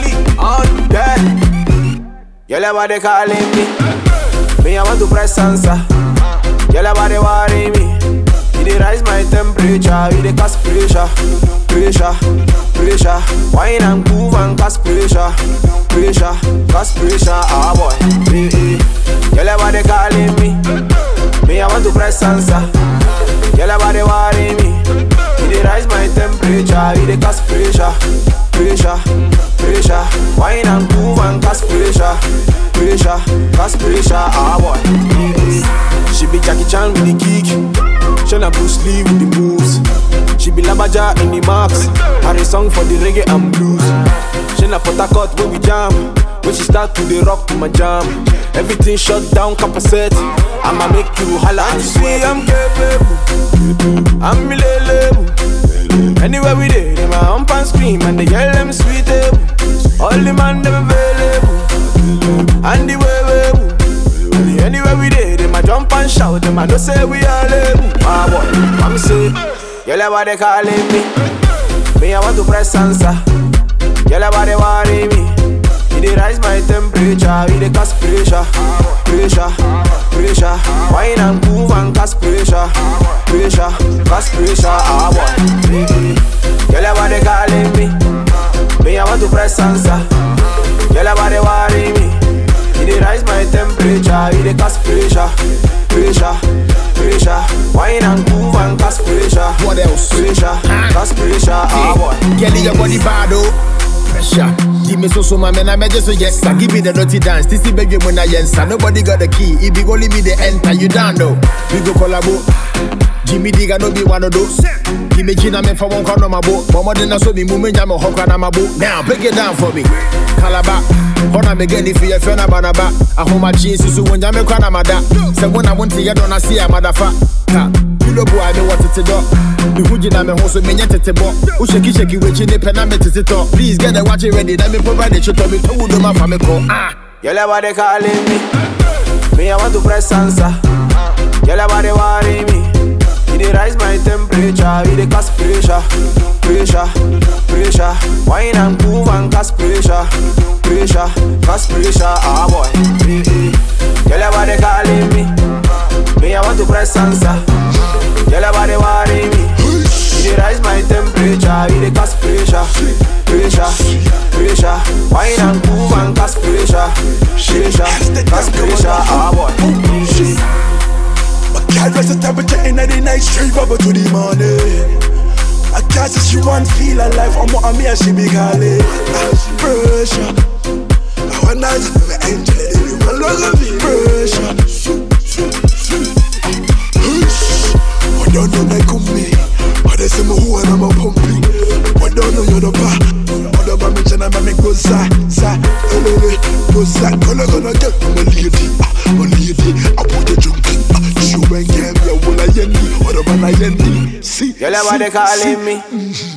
Kelly, on that. Girl, your body calling me. Me, I want to press answer. Girl, your body worry me. You dey rise my temperature, you dey cause pressure, pressure, pressure. Wine and move and cause pressure, pressure, cause pressure. Ah boy, girl, your body calling me. Me, I want to press answer. Girl, your body worry me. You dey rise my temperature, you dey cause pressure, pressure, pressure. Wine and move and cause pressure, pressure, cause pressure. Ah boy, she be Jackie Chan with the kick. Shana Bruce Lee with the moves. She be Labaja in the marks. Had a song for the reggae and blues. Shana Potakot when we jam. When she start to the rock to my jam. Everything shut down, capacitate. I'ma make you holla and sweat. I'm capable, I'm millennial. Anywhere we dey, they my hump and scream. And they yell them sweet. All the man them available. And the way. Anywhere we dey, they my jump and shout. Them I know say we all able. Ah boy, I'm say, girl, your body calling me. Me, I want to press answer. Girl, your body worry me. You dey rise my temperature, you dey cause pressure, pressure, pressure. Wine and move and cause pressure, pressure, cause pressure. Ah boy, girl, your body calling me. Me, I want to press answer. Girl, your body worry me. You dey rise my temperature, you dey cause pressure, pressure, pressure. Wine and move and cause pressure. What else? Pressure, cause pressure. Ah boy, girl, your body bad oh. Pressure. Give me so my man, I just so yes. I give me the dirty dance. This is baby when I answer. Nobody got the key. If you only me the enter, you down though. We go collabo. Jimmy Digga no be one of those. Give me Gina me for one corner my boat. Mama didn't so me moving jam a hawk on my boat. Now break it down for me. Calabar. Hona me get if you feel na banaba. I hold my jeans so when jam me crown my da. So when I want to get on I see a motherfucker. You know boy I know what to do. The hoodie na me hustle me nyete tebo. U shake we chin pen na me tete to. Please get the watch ready. Let me provide the shit to me. To do my family call. Girl, your body calling me. Me, I want to press answer. Girl, your body worry me. You dey rise my temperature, you dey cause pressure, pressure, pressure. Wine and move and cause pressure, pressure, cause pressure. Ah boy, girl, your body calling me. Me, I want to press answer. Girl, your body worry me. You dey rise my temperature, you dey cause pressure, pressure, pressure. Wine and move and cause pressure, pressure, cause pressure. Ah boy. I raise the temperature in the night, straight rubber to the morning. I can't say she want feel alive, I'm what I'm here, she be calling. Pressure. I want night to be angel, everyone look at me. Pressure. I don't know my company, but they say me who and I'm a pumping. I don't know you're the bar. I don't know me and I'm a go sa, go sa. Gonna get my lady, I put the junk. You ain't get me, I will I yendi, or the man I yendi. See, girl, your body calling me.